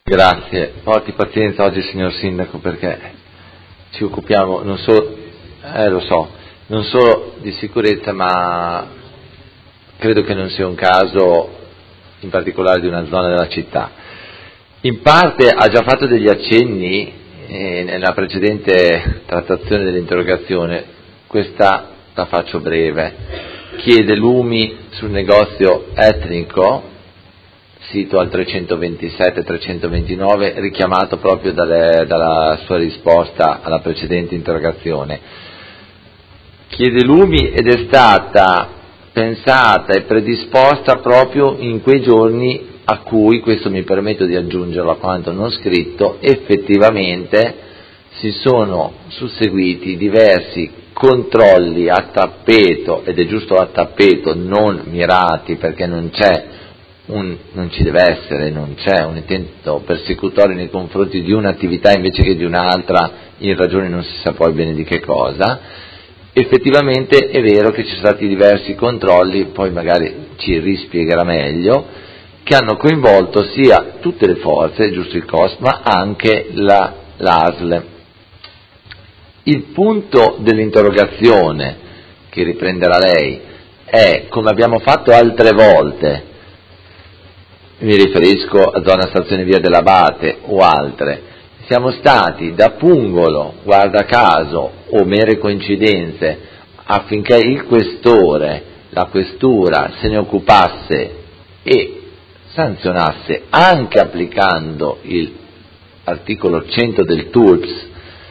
Grazie, porti pazienza oggi signor Sindaco perché ci occupiamo non solo, lo so, non solo di sicurezza, ma credo che non sia un caso in particolare di una zona della città. In parte ha già fatto degli accenni nella precedente trattazione dell'interrogazione, questa la faccio breve. Chiede lumi sul negozio etnico, sito al 327-329, richiamato proprio dalla sua risposta alla precedente interrogazione. Chiede lumi ed è stata pensata e predisposta proprio in quei giorni a cui, questo mi permetto di aggiungerlo a quanto non scritto, effettivamente si sono susseguiti diversi controlli a tappeto, ed è giusto a tappeto, non mirati, perché non ci deve essere, non c'è un intento persecutorio nei confronti di un'attività invece che di un'altra, in ragione non si sa poi bene di che cosa. Effettivamente è vero che ci sono stati diversi controlli, poi magari ci rispiegherà meglio, che hanno coinvolto sia tutte le forze, giusto il COS, ma anche l'ASL. Il punto dell'interrogazione, che riprenderà lei, è, come abbiamo fatto altre volte, mi riferisco a zona stazione Via dell'Abate o altre, siamo stati da pungolo, guarda caso, o mere coincidenze, affinché il questore, la questura se ne occupasse e sanzionasse anche applicando l'articolo 100 del TULPS.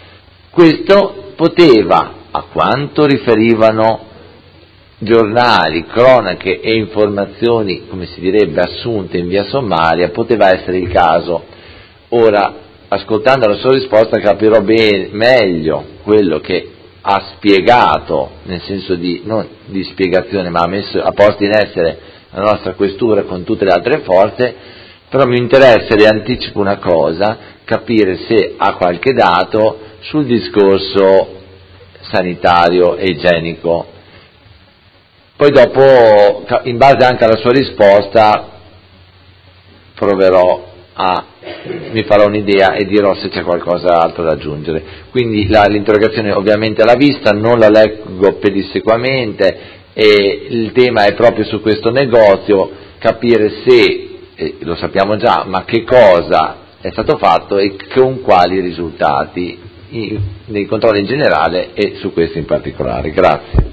Questo poteva, a quanto riferivano giornali, cronache e informazioni, come si direbbe, assunte in via sommaria, poteva essere il caso. Ora, ascoltando la sua risposta capirò meglio quello che ha spiegato, nel senso non di spiegazione, ma ha posto in essere la nostra questura con tutte le altre forze, però mi interessa, le anticipo una cosa, capire se ha qualche dato sul discorso sanitario e igienico. Poi dopo, in base anche alla sua risposta, mi farò un'idea e dirò se c'è qualcosa altro da aggiungere. Quindi l'interrogazione ovviamente l'ha vista, non la leggo pedissequamente, e il tema è proprio su questo negozio, capire se, lo sappiamo già, ma che cosa è stato fatto e con quali risultati, nei controlli in generale e su questo in particolare. Grazie.